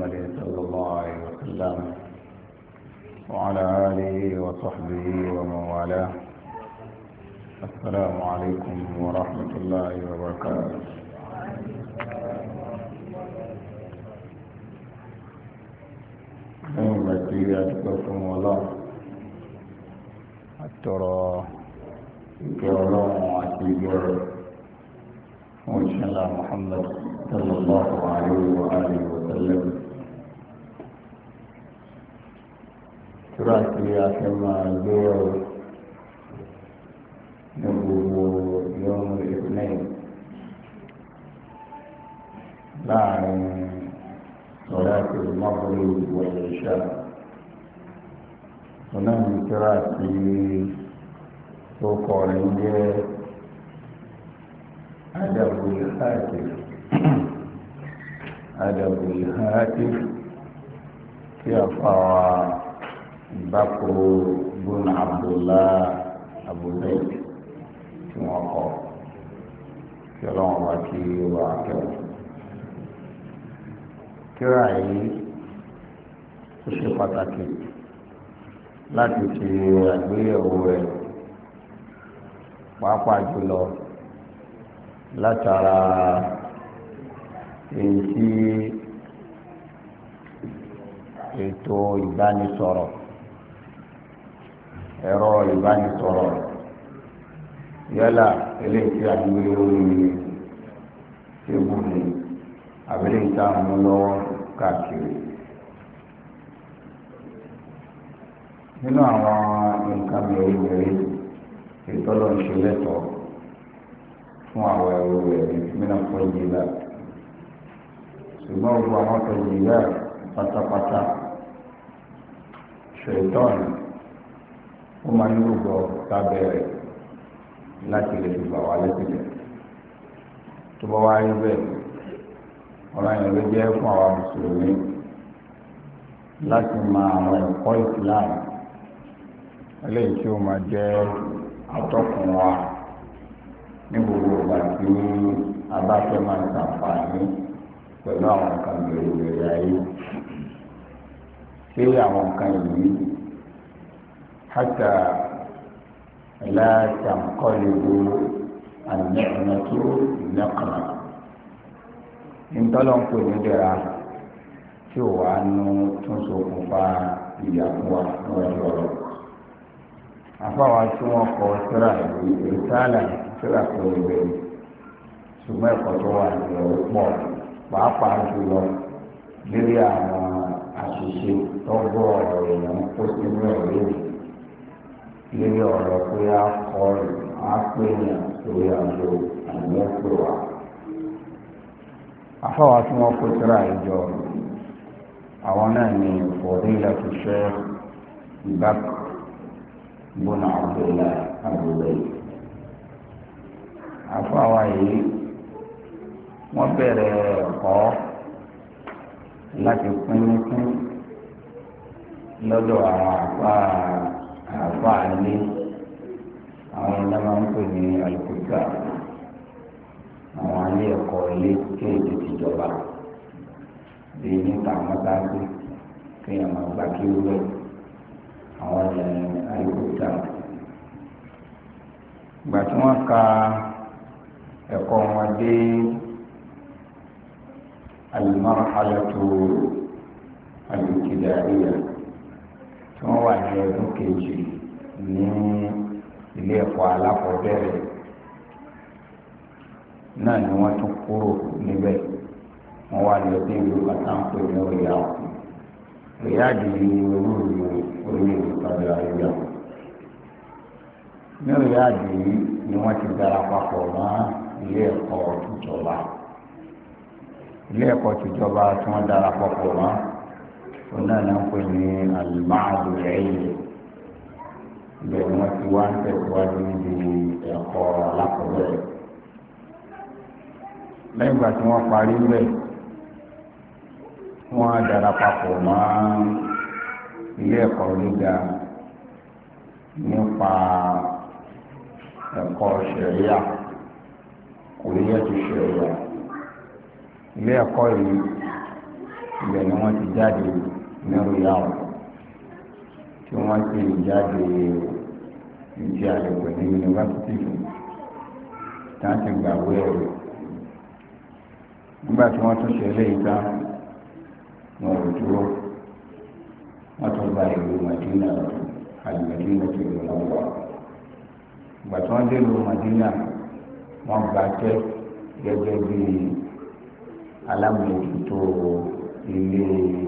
محمد صلى الله عليه وسلم وعلى آله وصحبه ومن والاه. السلام عليكم ورحمة الله وبركاته. نعمتي أتقكم الله أترى كرم وعتيبر وإن محمد صلى الله عليه وآله وسلم تراثي كما الزور نبوه يوم الاثنين بعد صلاة المغرب والعشاء. هناك تراثي سوق رنجه أدب الهاتف أدب الهاتف كيف بكر بن عبد الله أبو زيد كما قال كلام وكي وعكر كراعي صفتك لا تشي أدوية pàápàá jùlọ látara èyí tí ètò ìbánisọ̀rọ̀ ẹ̀rọ ìbánisọ̀rọ̀ yálà eléyìí tí a ń gbé lórí tébùlù àbílẹ̀ ìta mú lọ́wọ́ káàkiri. nínú àwọn nǹkan mẹ́rin ìtọ́lọ̀ ń ṣe lẹ́tọ̀ọ́ fún àwọn ẹrú rẹ̀ mìíràn fún ìjìlá ṣùgbọ́n gbogbo àwọn tó ìjìlá pátápátá ṣètọ́n ó máa ń lúgọ lábẹ́ rẹ̀ láti lè fi bà wá lẹ́sìlẹ̀ tó bá wáyé bẹ́ẹ̀ ọ̀rọ̀ yẹn ló jẹ́ fún àwọn mùsùlùmí láti máa àwọn ẹ̀kọ́ Islam eléyìí tí ó máa jẹ́ atọ́kùn wa ní gbogbo ìgbà tí a bá fẹ́ máa ń ṣàǹfààní pẹ̀lú àwọn nǹkan gbèrègbèrè ayé. ṣé àwọn nǹkan yìí hátà látàkọ́lẹ́gbò ànẹ́ẹ̀mẹ́tò lẹ́kànnà ìtọ́lọ́nkò nídẹ̀ra tí ò wá nú tún ṣokùnfà ìyàwó níwájú ọ̀rọ̀. àfáwà tí wọ́n kọ síra ìrìsálà síra tó lè bẹ̀rẹ̀ ṣùgbọ́n ẹ̀kọ́ tó wà ní ọ̀rọ̀ pọ̀ pàápàá jùlọ lórí àwọn àṣìṣe tó gbọ́ ọ̀rọ̀ èèyàn kó sínú ẹ̀rọ lórí ọ̀rọ̀ pé a kọ́ a pè yàn lórí àjò àwọn pè wá. àfáwà tí wọ́n kọ síra ìjọ àwọn náà ní Fadilatu Sheikh Bakr bùnà Abdullah Abu Zayd. àfáwà yìí wọ́n bẹ̀rẹ̀ ẹ̀kọ́ láti pín lọ́dọ̀ àwọn àfáà ilé àwọn iná máa ń pè ní alùpùpù àwọn ilé ẹ̀kọ́ ilé kéèké tìjọba bíi níta mọ́tàkì kéèyàn máa gbà kí ó wẹ̀ àwọn alùpùpù. ìgbà tí wọ́n ka ẹ̀kọ́ wọn dé al-marhalatu al-ibtidaiya tí wọ́n wà ní ọdún kejì ní ilé ẹ̀kọ́ alákọ̀ọ́bẹ̀rẹ̀ náà ni wọ́n tún kúrò níbẹ̀ wọ́n wà ní ọdún ìlú kàtàǹpé ní Riyadh ní olúùlú orílẹ̀-èdè Saudi Arabia. ní Riyadh yìí ni wọ́n ti darapọ̀ mọ́ ilé ẹ̀kọ́ tìjọba tí wọ́n darapọ̀ mọ́ ọ̀nà náà ń pè ní al-Ma'had al-Ilmi. ibẹ̀ ni wọ́n ti wá ń tẹ̀síwájú níbi ẹ̀kọ́ alákọ̀ọ́bẹ̀rẹ̀. lẹ́yìn ìgbà tí wọ́n parí bẹ́ẹ̀ wọ́n darapọ̀ mọ́ ilé ẹ̀kọ́ gíga nípa ẹ̀kọ́ ṣẹ̀ríà kòríyẹ́tù ṣẹ̀ríà. ilé ẹ̀kọ́ yìí ibẹ̀ ni wọ́n ti jáde ní Riyadh tí wọ́n ti jáde ìdí àyẹ̀wò ní yunifásitì tí wọ́n ti gbàgbé ẹ̀rọ nígbà tí wọ́n tún ṣe eléyìí tán wọn ò dúró wọ́n tún gba ìlú Madina al-Madina ti lù wọ́n wá ìgbà tí wọ́n dé ìlú Madina wọ́n gba tẹ́ gẹ́gẹ́ bí alámòójútó ilé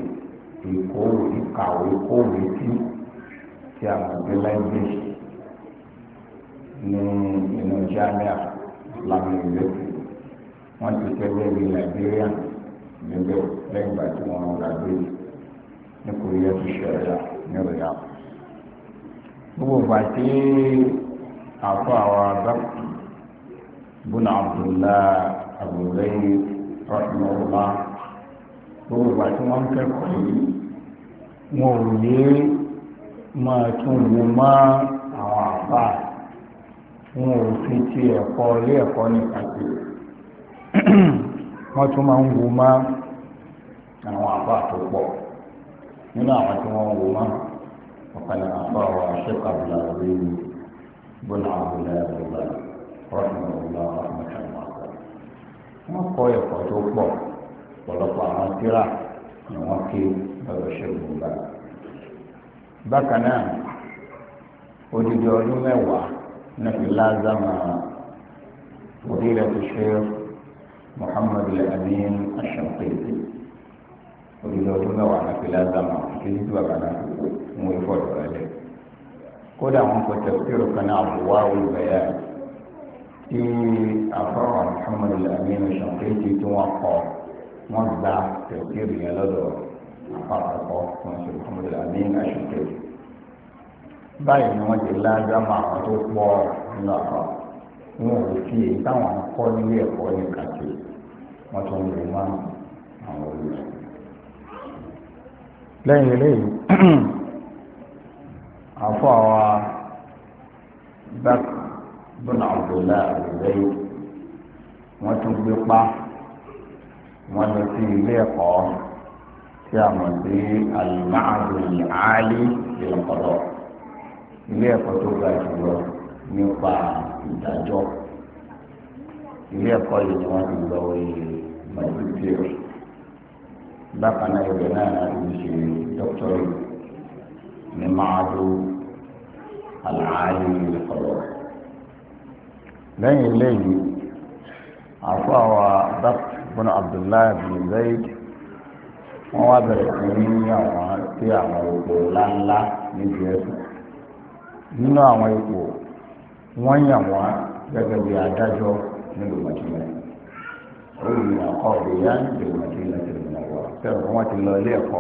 ìkàwé kówé tí a mọ̀ sí library ní inú Jamia Islamic University wọ́n ti tẹ́lẹ̀ bí Liberia níbẹ̀ lẹ́yìn ìgbà tí wọ́n gbàgbé ní Korea tó ṣẹlẹ̀ ní Riyadh. gbogbo ìgbà tí àfọ àwọn abẹ́kù bùnà Abdullah abdullahi rahimahullah gbogbo ìgbà tí wọ́n ń kẹ́kọ̀ọ́ yìí wọn ò ní máa tún wo má àwọn àbá wọn ò fi ti ẹ̀kọ́ ilé ẹ̀kọ́ nìkan sí wọ́n tún máa ń wo má àwọn àbá tó pọ̀ nínú àwọn tí wọ́n ń wo má ọ̀kan ní àbá wa Sheikh Abdullahi bùnà Abdullahi rahimahullah rahmatullah wọ́n kọ́ ẹ̀kọ́ tó pọ̀ ọ̀pọ̀lọpọ̀ àwọn tírà ni wọ́n ké lọ́dọ̀ ṣẹ́gun bá. bákan náà odidi ọdún mẹ́wàá náà fi lázàmà fadilatu Sheikh Muhammad al-Amin ash-Shanqiti odidi ọdún mẹ́wàá náà fi lázàmà títí tí bàbá náà fi kú wọn ìfọ̀dọ̀ rẹ̀ lẹ̀. kódà wọn kọ tafsiru kan náà Adwa'ul Bayan tí àfọwọ́ Muhammad al-Amin ash-Shanqiti tí wọ́n kọ́ wọ́n gba tẹ̀síìrì yẹn lọ́dọ̀ àpapọ̀ wọn ṣe Muhammad al-Amin ash-Shanqiti. báyìí ni wọ́n ti lágbàmọ́ àwọn tó pọ̀ nínú àpá wọn ò fi èyí táwọn kọ́ nílé ẹ̀kọ́ ní kàtí wọ́n tún lè má àwọn olùsọ. lẹ́yìn eléyìí àfọ àwa Bakr bin Abdullah al-Zayd wọ́n tún gbé pa wọ́n lọ sí ilé ẹ̀kọ́ tí a mọ̀ sí al-Ma'had al-'Ali lil-Qada ilé ẹ̀kọ́ tó ga jùlọ nípa ìdájọ́ ilé ẹ̀kọ́ yìí ni wọ́n ti lọ magistrate bákan náà ibẹ̀ náà láti ṣe doctorate ní Ma'had al-'Ali lil-Qada. lẹ́yìn eléyìí àfọ àwa Bakr bin Abdullah bin Zayd wọ́n wá bẹ̀rẹ̀ sí ní àwọn tí àwọn ipò ńláńlá níbi ẹ̀sùn nínú àwọn ipò wọ́n yàn wọ́n gẹ́gẹ́ bí adájọ́ nílùú Madina orí àkọ́ ìyá nílùú Madina ti lù náà wá sẹ́wọ̀n wọ́n ti lọ ilé ẹ̀kọ́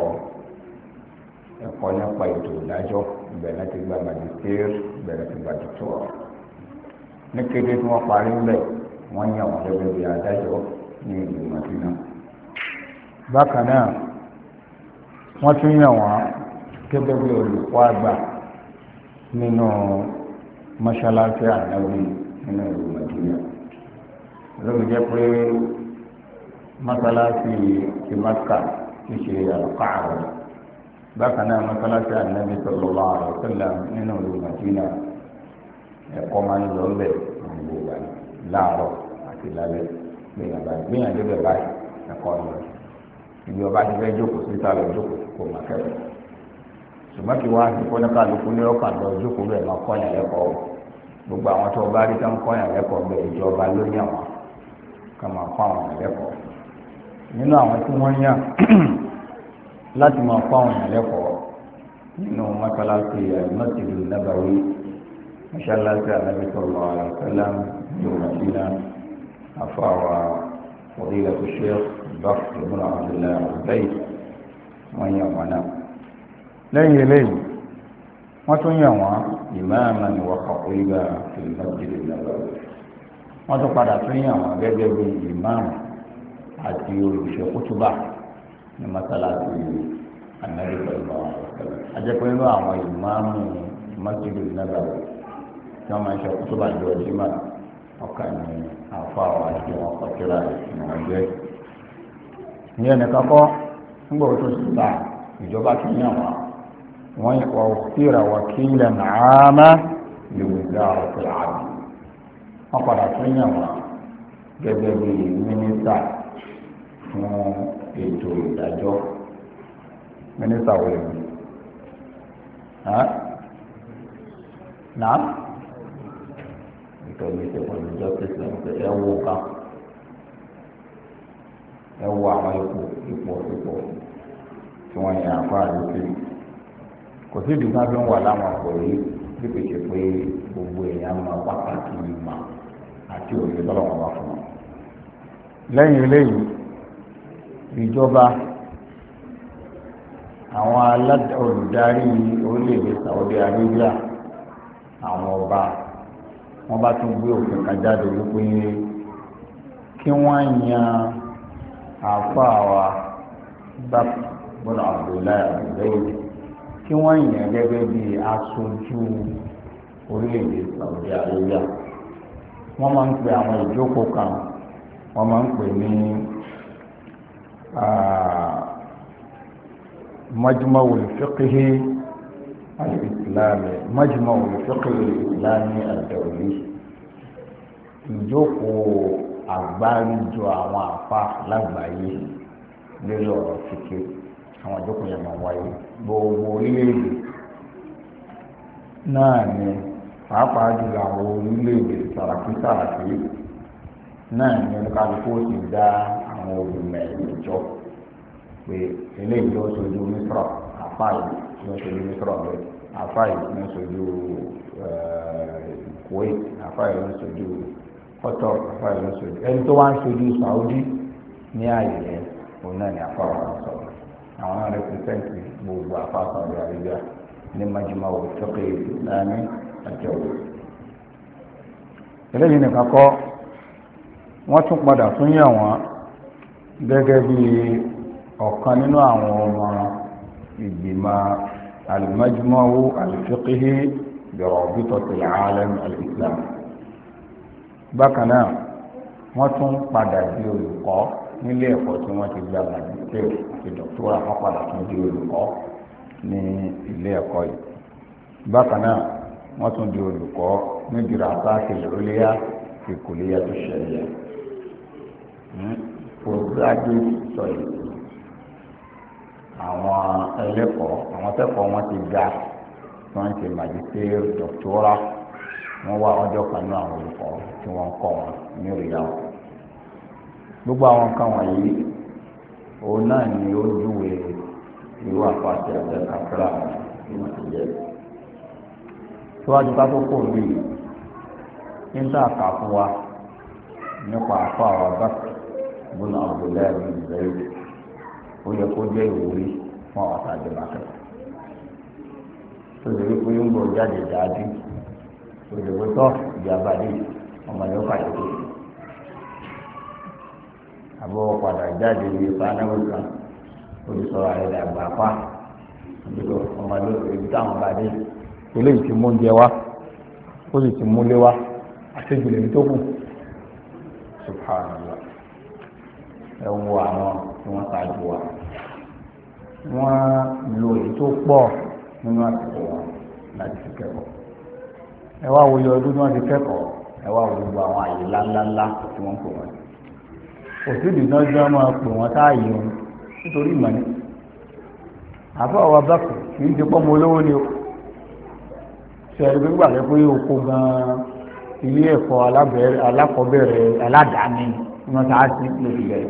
nípa ètò ìdájọ́ ìbẹ̀rẹ̀ ti gba magistrate ìbẹ̀rẹ̀ ti gba doctor ní kété tí wọ́n parí ńlẹ̀ wọ́n yàn wọ́n gẹ́gẹ́ bí adájọ́ ní ìlú Madina. bákan náà wọ́n tún yàn wọ́n gẹ́gẹ́ bí olùkọ́ àgbà nínú mọ́ṣáláṣí Ànábì nínú ìlú Madina. lóbi jẹ́ pé mọ́ṣáláṣí ti Mákà ti ṣe Al-Kaaba bákan náà mọ́ṣáláṣí Ànábì sallallahu alaihi wasallam nínú ìlú Madina ẹ̀kọ́ máa ń lọ bẹ̀ gbogbo ìgbà láàárọ̀ àti lálẹ́ gbìyànjú bẹ̀ báyìí ẹ̀kọ́ lọ ibi ọba ti fẹ́ jókòó síta lọ jókòó kó máa kẹ́kọ̀ọ́ ṣùgbọ́n kí wọ́n á ti kọ́ ní kálukú ní ọkàn lọ jókòó bẹ̀ máa kọ́yàn lẹ́kọ̀ọ́ gbogbo àwọn tó bá rí ká ń kọ́yàn lẹ́kọ̀ọ́ bẹ̀ ìjọba ló yàn wọ́n ká máa kọ́ àwọn lẹ́kọ̀ọ́ nínú àwọn tí wọ́n yàn láti máa kọ́ àwọn lẹ́kọ̀ọ́ nínú mọ́sálásí al-Masjid an-Nabawi mọ́sálásí Ànábì sallallahu alaihi wasallam ní Madina àfọwà fadilatu Sheikh Bakr bin Abdullah al-Zayd wọ́n yàn wọ́n náà. lẹ́yìn eléyìí wọ́n tún yàn wọ́n imaman wa khatiban fil Masjid an-Nabawi wọ́n tún padà tún yàn wọ́n gẹ́gẹ́ bí ìmáàmù àti olùṣọ́ kútúbà ní mọ́sálásí Ànábì sallallahu alaihi wasallam. ajẹ́pẹ́ nínú àwọn ìmáàmù Masjid an-Nabawi tí wọ́n máa ń ṣe kútúbà jọ jimá ọ̀kan ní àfọ àwọn àti wọn kọtíra ìwọ̀n jẹ́. ìyẹn nìkan kọ́ nígbà tó sì ta ìjọba tó yàn wá wọ́n wà òkúra wàkílẹ̀ nàámá lè wùdá ọ̀pẹ̀ àbí wọ́n padà tó yàn wá gẹ́gẹ́ bí mínísítà fún ètò ìdájọ́ mínísítà wọlé mi náà ìtọ́jú ìṣẹ̀kùn ìjọ tẹ̀sán ẹ wò ká ẹ wò àwọn ipò tí wọ́n yàn àfáà lókè kò sí ìdí kan tó ń wà láwọn ọ̀pọ̀ yìí bí kò ṣe pé gbogbo èèyàn máa pàtàkì ìmọ̀ àti òye lọ́wọ́ wá fún wọn. lẹ́yìn eléyìí ìjọba àwọn olùdarí orílẹ̀-èdè Saudi Arabia àwọn ọba wọ́n bá tún gbé òfin kan jáde wípé kí wọ́n yan àáfàá wa Bakr bin Abdullahi Al-Zayd kí wọ́n yàn gẹ́gẹ́ bí aṣojú orílẹ̀-èdè Saudi Arabia wọ́n máa ń pè àwọn ìjókòó kan wọ́n máa ń pè ní majma'ul fiqhi al-islami majma'ul fiqhi al-islami ad-dawli ìjókòó àgbáríjọ àwọn àfa lágbàáyé lórí ọ̀rọ̀ fíkì àwọn ìjókòó yẹn máa wáyé gbogbo orílẹ̀-èdè náà ni pàápàá jùlọ àwọn orílẹ̀-èdè sàràkí náà ni oníkàlùkù ti dá àwọn olùmọ̀ ìjọ pé eléyìí ló sojú Mísírà àfáì ló sojú Mísírà bẹ́ẹ̀ àfáì ló sojú Kuwait àfáì ló sojú Qatar àfáì ló sojú ẹni tó wá ń sojú Saudi ní ààyè yẹn òun náà ni àfáà wọn sọ̀rọ̀ àwọn náà rẹpẹsẹ̀ntì gbogbo àfáà Saudi Arabia ní majma'ul fiqhi al-islami ad-dawli. eléyìí nìkan kọ́ wọ́n tún padà tún yàn wọ́n gẹ́gẹ́ bí ọ̀kan nínú àwọn ọmọ ìgbìmọ̀ al-majma'u al-fiqhi bi rabitati al-alam al-islami. bákan náà wọ́n tún padà di olùkọ́ nílé ẹ̀kọ́ tí wọ́n ti gba magistrate àti doctoral wọ́n padà tún di olùkọ́ ní ilé ẹ̀kọ́ yìí. bákan náà wọ́n tún di olùkọ́ ní dirasati al-ulya fi kulliyati ash-sharia postgraduate studies. àwọn ẹlẹ́kọ̀ọ́ àwọn akẹ́kọ̀ọ́ wọn ti ga wọ́n ti magistrate doctoral wọ́n wá ọjọ́ kan náà àwọn olùkọ́ tí wọ́n kọ́ wọn ní Riyadh. gbogbo àwọn nǹkan wọ̀nyí òun náà ni ó júwe irú àpàtẹ àti kàkúrà tí wọ́n ti jẹ́. síwájú ká tó kò rí nígbà kà fún wa nípa àpá àwọn Bakr bin Abdullahi bin Zayd ó yẹ kó jẹ́ ìwúrí fún àwọn àtàjọ mákẹ́tà tó lè rí pé ń bọ̀ jáde dáadé tó lè wọ́n tọ́ ìjàmbá dé ọmọdé ó kàyé tó àbọ̀ padà jáde ní fanáwó kan olùsọ̀rọ̀ àrẹ dàgbà pa àdúgbò ọmọdé èyí táwọn bá dé eléyìí ti mú oúnjẹ wá ó sì ti múlé wá àṣejù lèmi tó kù subhanallah ẹ wo àwọn tí wọ́n ṣáájú wa wọ́n lo èyí tó pọ̀ nínú àsìkò wọn láti fi kẹ́kọ̀ọ́ ẹ wá wo iye ọdún tí wọ́n ti kẹ́kọ̀ọ́ ẹ wá wo gbogbo àwọn àyè ńláńláńlá tí wọ́n pè wọ́n òsèdè náà jẹ́ máa pè wọ́n táàyè wọn nítorí ìmọ̀ ni àbọ̀ àwọn Bakr kì í ti pọ́ mọ olówó ni o ṣe ẹni gbígbà rẹ pé oko gan-an ilé ẹ̀kọ́ alákọ̀ọ́bẹ̀rẹ̀ aládàáni wọn ta á sí lórí rẹ̀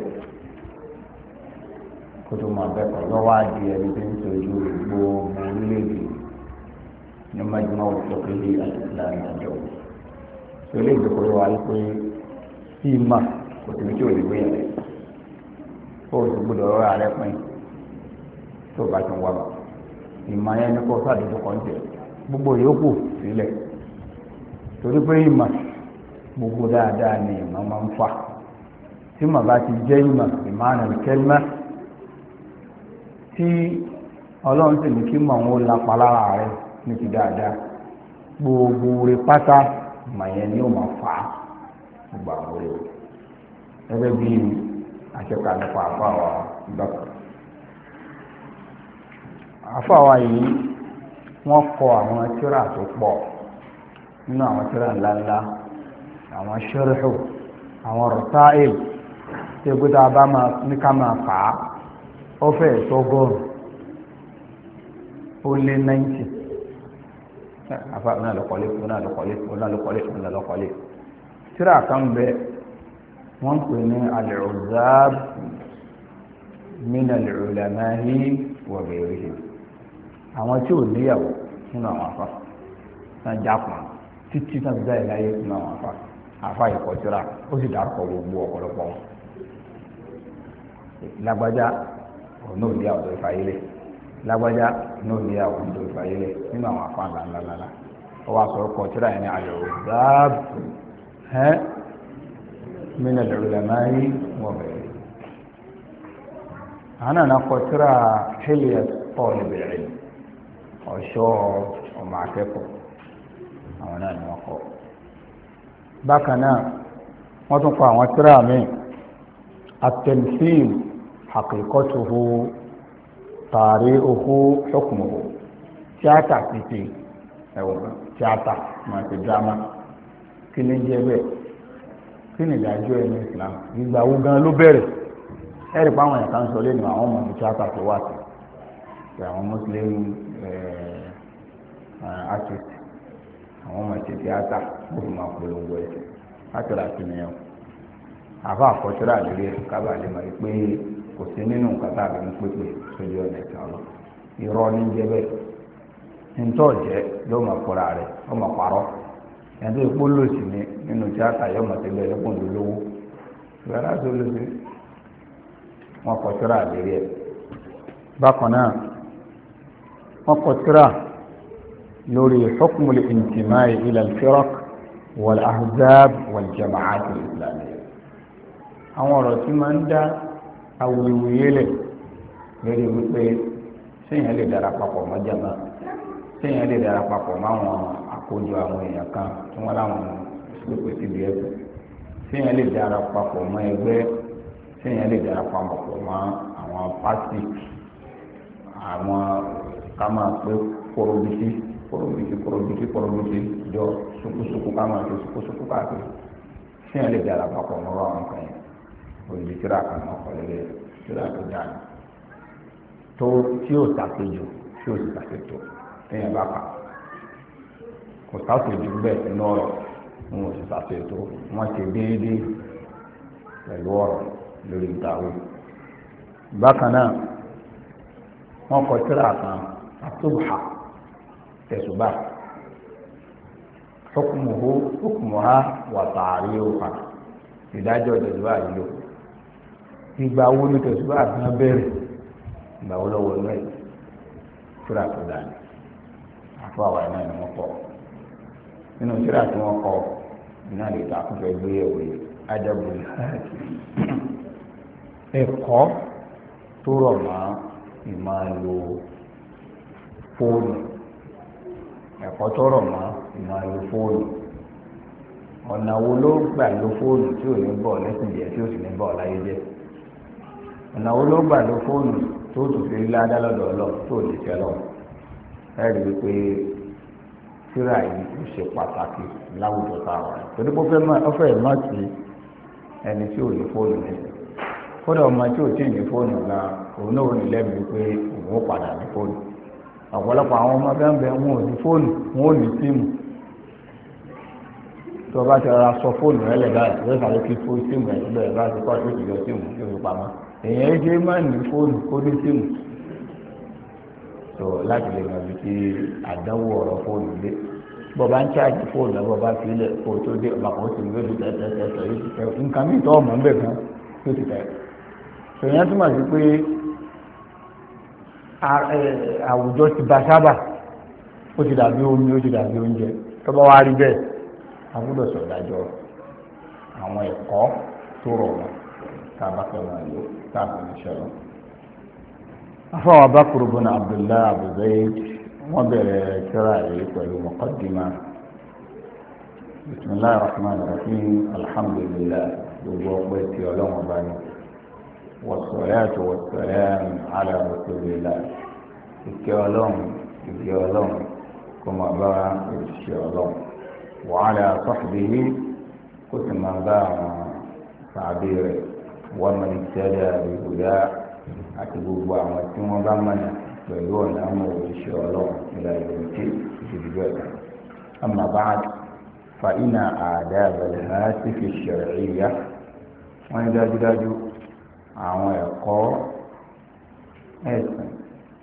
kó tó máa bẹ́ẹ̀ lọ́wọ́ àdì ẹni tó ń sojú gbogbo orílẹ̀-èdè ní majma'ul fiqhi al-islami ad-dawli. tó lè gbé kórè wáyé pé tí ìmọ̀ kò sí tí ò lè gbé yẹn kó o sì gbọ́dọ̀ rọra rẹ pín tó bá ti wà ìmọ̀ yẹn ní kó sàdédé kan jẹ gbogbo yòókù sílẹ̀ torí pé ìmọ̀ gbogbo dáadáa ni ìmọ̀ máa ń fà tí màá bá ti jẹ́ ìmọ̀ ìmọ̀ràn al-kalima tí ọlọ́run sì ní kí mọ̀ wọn ó lápá lára rẹ̀ ní ti dáadáa gbogbo rẹ̀ pátá ìmọ̀ yẹn ni ó máa fà á gbogbo àwọn rẹ̀ gẹ́gẹ́ bí àṣekà nípa àpá wa Bakr àfáwà yìí wọ́n kọ àwọn tírà tó pọ̀ nínú àwọn tírà ńláńlá, àwọn ṣẹ́rìhù, àwọn rọ̀sáìl tí ó gbọ́dọ̀ bá máa ní ká máa kà á ó fẹ́ ìtọ́gọ́rùn ó lé 90. àfa ọ̀nà lọ́kọ̀lé tírà kan bẹ wọ́n pè ní al-Uzzab min al-ulama'i wa ghayrihim, àwọn tí ò níyàwó nínú àwọn afa náà jápọn títí náà gbá ìláyé nínú àwọn afa ìkọ̀tíra ó sì dárúkọ gbogbo ọ̀pọ̀lọpọ̀ wọn. lágbájá ọ̀nà òníyàwó tó fàyílẹ̀, lágbájá ọ̀nà òníyàwó tó fàyílẹ̀ nínú àwọn afa ńláńlá. ó wá sọ kọ̀tíra yẹn ní al-Uzzab min al-ulama'i wa ghayrihim. àwọn náà kọ̀tíra hilyat talib al-ilm, ọ̀ṣọ́ ọmọ akẹ́kọ̀ọ́, àwọn náà ni wọ́n kọ́. bákan náà wọ́n tún kọ àwọn tírà míì, at-tamthil haqiqatuhu tari'uhu hukmuhu, tíátà títí ẹ̀wọ̀n tíátà máa ti dírámà, kí ni jẹ́ bẹ́ẹ̀, kí ni ìdájọ́ ẹ̀ ní Islam, ìgbà wo gan ló bẹ̀rẹ̀. ẹ̀rì pa àwọn ẹ̀ka ń sọ lẹ́nu àwọn ọmọ tíátà tó wà sí àwọn Muslim artist, àwọn ọmọ ìṣe tíátà ó fi máa polongo ẹ̀ látọ̀rọ̀ àti nìyẹn. àfa àkọsílẹ̀ àlèrè kábà lè mọ̀ pé kò sí nínú nǹkan tá a fi ń pèpè sójú ọ̀nà ẹ̀sìn ọlọ́ irọ́ ní jẹ́ bẹ́ẹ̀. ntọ́ jẹ́ ló mọ̀ fúnra rẹ̀ ó mọ̀ parọ́ ẹ̀dọ́ ìpó lòsì ní nínú tíátà yóò mọ̀ síbẹ̀ lọ́pọ̀ lówó ìgbà láti olóṣè wọn kọsílẹ̀ àlèrè ẹ̀. bákan náà wọn kọsílẹ̀ lórí hukmu al-intimai ila al-firaq wal-ahzab wal-jama'at al-islamiyya. àwọn ọ̀rọ̀ tí máa ń dá awuyewuye lẹ̀ lórí wípé séèyàn lè darapapọ̀ mọ́ jàmá, séèyàn lè darapapọ̀ mọ́ àwọn àkójọ àwọn èèyàn kan tí wọ́n láwọn ìṣòro síbi ẹ̀sìn, séèyàn lè darapapọ̀ mọ́ ẹgbẹ́, séèyàn lè darapapọ̀ mọ́ àwọn pátì, àwọn ká máa pé korobisi jọ sukusuku ká máa fi sukusuku káàkiri, séèyàn lè darapapọ̀ mọ́ àwọn kan yẹn. olùdíkìrà kan náà kọ́ lélẹ̀ tíra tó dáa tó tí yóò ṣàpèjọ tí yóò sì ṣàpètò téèyàn bá kà kò ṣàpèjọ bẹ́ẹ̀ nínú ọ̀rọ̀ wọn ò sì ṣàpètò wọn ṣe déédéé pẹ̀lú ọ̀rọ̀ lórí ìtàwé. bákan náà wọn kọ tíra kan àtúbà tẹ̀sùbà hukmuha wa ta'rifuha, ìdájọ́ tẹ̀sùbà yìí lò. ìgbà wo ni tẹ̀sùbà gan bẹ̀rẹ̀, ìgbà wo lọ́wọ́ inú ẹ̀ tíra tó dání àfọ àwọn ẹ̀ náà ni wọ́n kọ́. nínú tíra tí wọ́n kọ́ iná lè ta fún fẹ́ gbé ẹ̀wò yìí adabul hajj, ẹ̀kọ́ tó rọ̀ mọ́ ìmáàlò fóònù, ẹ̀kọ́ tó rọ̀ mọ́ ìmáàlò fóònù. ọ̀nà wo ló gbà lo fóònù tí ò ní bọ̀ lẹ́sìn jẹ́ tí ò sì ní bọ̀ láyé jẹ́? ọ̀nà wo ló gbà lo fóònù tó tún fi ládá lọ́dọ̀ ọlọ́ tó lè fẹ́ lọ? ẹ rí i pé tíra yìí ó ṣe pàtàkì láwùjọ tá a wà. torí pé ó fẹ́ má sí ẹni tí ò ní fóònù ní. kódà ọmọ tí ò tí ì ní fóònù gan òun náà ò ní lẹ́mìí pé òun ó padà ní fóònù. ọ̀pọ̀lọpọ̀ àwọn ọmọ bẹ́ẹ̀ wọn ò ní fóònù, wọn ò ní síìmù. tó o bá ti rọra sọ fóònù rẹ lẹ báyìí yóò sáré kí fóònù síìmù ẹ síbẹ̀ bá ti kọ́ ẹ̀ tó ti yọ síìmù yóò fi pamọ́. èèyàn ṣe máa ń ní fóònù kó ní síìmù. tó láti lè mọ̀ bí àdánwò ọ̀rọ̀ fóònù dé. bọ́ bá ń ṣáàjì fóònù ẹ̀ bọ́ bá fi ilẹ̀ kó o tó dé ọ̀bà kan ó sì ń gbé tẹ́tẹ́tẹ́tẹ́ nǹkan mìíràn tó ọmọ ń bẹ̀ kan tó ti tẹ̀. èèyàn túmọ̀ sí pé àwùjọ ti bá sábà, ó ti dàbí omi, ó ti dàbí oúnjẹ. tó bá wá rí bẹ́ẹ̀ a gbọ́dọ̀ sọ̀dájọ́ àwọn ẹ̀kọ́ tó rọ̀ wọ́n tá a bá fẹ́ wọn lò tá a fi ní ṣẹlẹ̀. afọwọ́ Bakr ibn Abdullah Abu Zayd wọ́n bẹ̀rẹ̀ tírà yìí pẹ̀lú muqaddima. bismillahir rahmanir rahim, alhamdulillah, gbogbo ọpẹ́ tí ọlọ́run bá ní. wassalatu wassalamu ala rasulillah, ìkẹ́ ọlọ́run ìkẹ́ ọlọ́run kó máa bá òṣìṣẹ́ ọlọ́run wa ala sahbihi kó sì máa bá àwọn sàábé rẹ̀ wa man ihtada bi huda àti gbogbo àwọn tí wọ́n bá mọ̀nà pẹ̀lú ọ̀nà àwọn òṣìṣẹ́ ọlọ́run ìlà ìròyìn ìdìbò ẹ̀ka. amma ba'd fa inna adab al-hatif ash-shar'iyyah wọ́n ní dájúdájú àwọn ẹ̀kọ́ ẹ̀sìn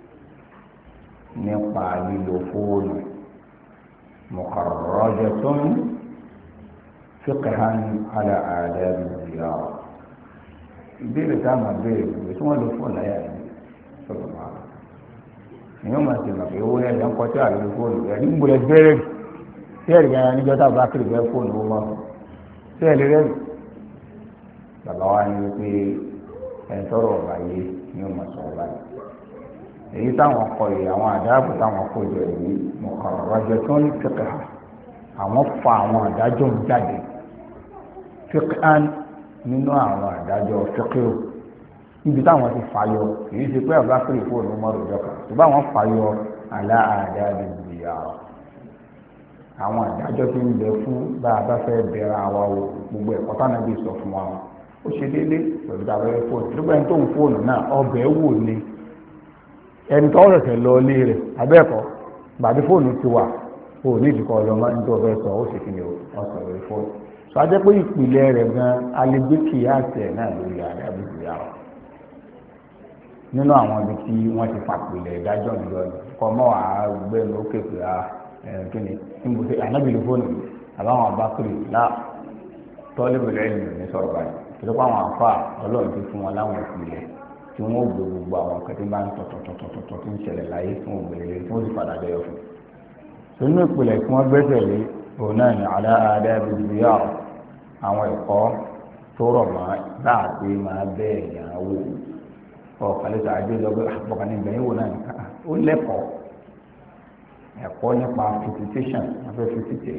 nípa lílo fóònù mukarrajatun fiqhan ala adab az-ziyara. ìbéèrè tá a máa béèrè ìwé tí wọ́n lo fóònù láyà ní sọ̀rọ̀ máa èèyàn máa ti mọ̀ pé owó ẹ̀yà ń kọ́ tí a lè lo fóònù rẹ̀ ní gbọ́dọ̀ bẹ́ẹ̀rẹ̀ tí ẹ̀rì gan níjọ́ tá a bá kiri bẹ́ẹ̀ fóònù owó máa tí ẹ̀ lè rẹ̀ bàbá wa ní wípé ẹni tọrọ ọba yé ni ó máa sọ̀rọ̀ báyìí èyí táwọn kọ yìí àwọn àdáàbò táwọn kọ jọ yìí mukarrajatun fiqhan àwọn fa àwọn àdájọ́ jáde fiqhan nínú àwọn àdájọ́ fiqhu níbi táwọn ti fàyọ kìí ṣe pé ọba kiri fóònù mọ́rò jọkà ṣùgbọ́n àwọn fàyọ ala adabi ziyara àwọn àdájọ́ tí ń bẹ fún bá a bá fẹ́ bẹ̀rẹ̀ àwa o gbogbo ẹ̀kọ́ táwọn ẹbí sọ fún wa ó ṣe déédéé pẹ̀lú tàbí fóònù nígbà tó ń fóònù náà ọbẹ̀ wò ni ẹni tó rẹ̀sẹ̀ lọ ilé rẹ̀ abẹ́ẹ̀kọ́ gbàdí fóònù ti wà ó ní ìdíkọ̀ ọlọ́mọ ní tó fẹ́ sọ ó sì kí ni ọ̀sọ̀ lórí fóònù sọ ajẹ́ pé ìpìlẹ̀ rẹ̀ gan alẹ́gbẹ́kì àti ẹ̀ náà lórí àdábì ìyàwó nínú àwọn ibi tí wọ́n ti fàpìlẹ̀ ìdájọ́ ìjọ kọ́ mọ́ àgbẹ̀nu ó kéèké kí ni níbùsẹ̀ ànábìlì fóònù àbáwọn abákùrì lá tọ́lébìlẹ̀ ìlú ní sọ̀rọ̀ báyìí ìdíkọ̀ àwọn àfa ọlọ́run ti fún wọn láwọn ìpìlẹ̀ tí wọ́n ó gbé gbogbo àwọn kẹtí bá ń tọ̀tọ̀tọ̀tọ̀ tí ń ṣẹlẹ̀ láyé tí wọ́n gbélé lé tí wọ́n sì padà jẹyọ fún. sínú ìpìlẹ̀ tí wọ́n gbẹ́sẹ̀ lé òun náà ní adab az-ziyara àwọn ẹ̀kọ́ tó rọ̀ mọ́ láàbí máa bẹ́ẹ̀ yàn án wò ọ̀kàlẹ́sà àjẹjọgbé àpọ̀kà ní ìgbẹ̀yìn wò náà ní ó lẹ́kọ̀ọ́ ẹ̀kọ́ nípa visitation afẹ́ fisite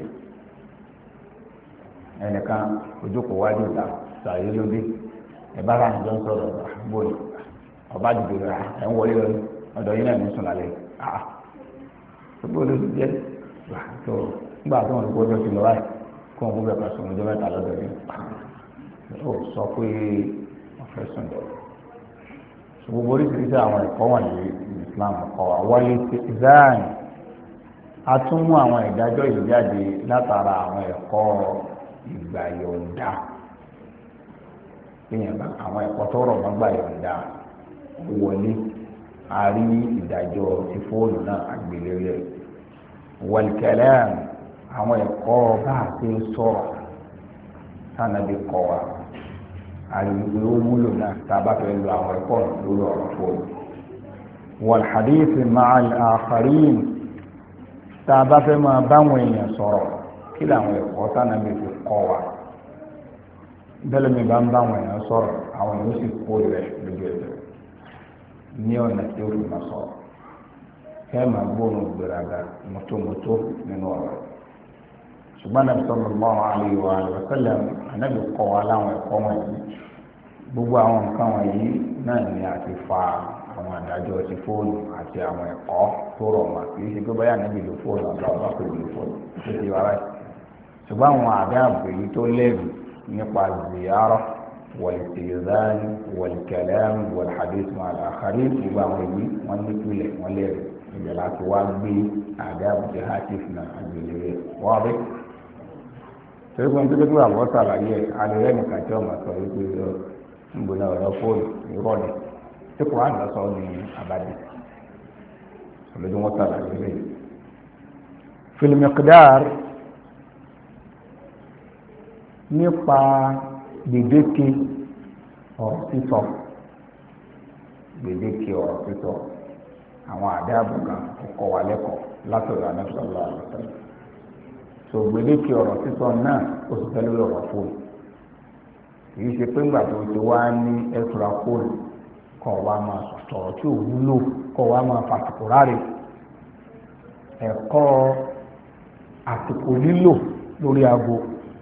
ẹnìkan ojókòó wájú ìta sàyé lóde ẹ̀bára àjọ ń sọ̀rọ̀ bóyá ọba dìde rà ẹ̀ ń wọlé lọ ọ̀dọ̀ yín náà ní sùn lálẹ́ gbogbo olóṣù jẹ́ tó nígbà tó wọn gbọ́dọ̀ ti lọ báyìí kó wọn kó bẹ̀ ká sùn ọjọ́ mẹ́ta lọ́dọ̀ yín ó sọ pé wọ́n fẹ́ sùn lọ. gbogbo oríṣiríṣi àwọn ẹ̀kọ́ wọ̀nyí Islam kọ́ wa wọlé ti zayn a tún mú àwọn ìdájọ́ yìí jáde látara àwọn ẹ̀kọ́ ìgbà yọ̀ǹda àwọn ẹ̀kọ́ tó rọ̀ mọ́gbà yọ̀ǹda wọlé a rí ìdájọ́ ti fóònù náà àgbélẹ̀rẹ̀ wal kalam àwọn ẹ̀kọ́ bá a ti sọ̀rọ̀ sànàbí kọ́ wa àyùgbé ó wúlò náà tá a bá fẹ́ lo àwọn ẹ̀kọ́ lórí ọ̀rọ̀ fóònù wal hadith ma'al akharin tá a bá fẹ́ máa báwọn èèyàn sọ̀rọ̀ kí làwọn ẹ̀kọ́ sànàbí fi kọ́ wa bẹ́ẹ̀ mi bá ń bá àwọn èèyàn sọ̀rọ̀ àwọn èèyàn sì kó rẹ̀ lójú ẹsẹ̀ ní ọ̀nà tí ó fi máa sọ̀rọ̀ kẹ́ máa gbóhùn gbéraga mọ́tòmọ́tò nínú ọ̀rọ̀ ṣùgbọ́n Ànábì sallallahu alaihi wa sallam Ànábì kọ́ wa láwọn ẹ̀kọ́ wọ̀nyí gbogbo àwọn nǹkan wọ̀nyí náà ni a ti fa àwọn àdájọ́ ti fóònù àti àwọn ẹ̀kọ́ tó rọ̀ mọ́ kì í ṣe pé báyà Ànábì lo fóònù àti àwọn bákò lo fóònù tó ti wá báyìí ṣùgbọ́n àwọn àdáàbò yìí tó lẹ́rù nípa ziyara wal-istizan wal-kalam wal-hadith ma'al akharin gbogbo àwọn èyí wọ́n ní ìpìlẹ̀ wọ́n lẹ́rù ìjẹ́ láti wá gbé àdáàbò ti hatif náà àgbèlè rẹ̀ wọ́n rí. torí pé nítorí pé àwọn sàlàyé alẹ́ nìkan tí wọ́n máa sọ wípé níbo náà ọ̀rọ̀ fóònù ìrọ̀lẹ́ tí kò wá lọ sọ ní abadé olójú wọn sàlàyé rẹ̀. fil miqdar nípa gbèdéke ọ̀rọ̀ sísọ gbèdéke ọ̀rọ̀ sísọ àwọn àdáàbò kan kọ́ wa lẹ́kọ̀ọ́ látọ̀dọ̀ Ànábì sallallahu alaihi wasallam so gbèdéke ọ̀rọ̀ sísọ náà ó sì fẹ́ lórí ọ̀rọ̀ fóònù kìí ṣe pé ńgbà tó ti wá ní ẹ̀tura fóònù kọ́ wa máa sọ̀rọ̀ tí ò wúlò kọ́ wa máa fàtìkù ráre ẹ̀kọ́ àsìkò lílò lórí aago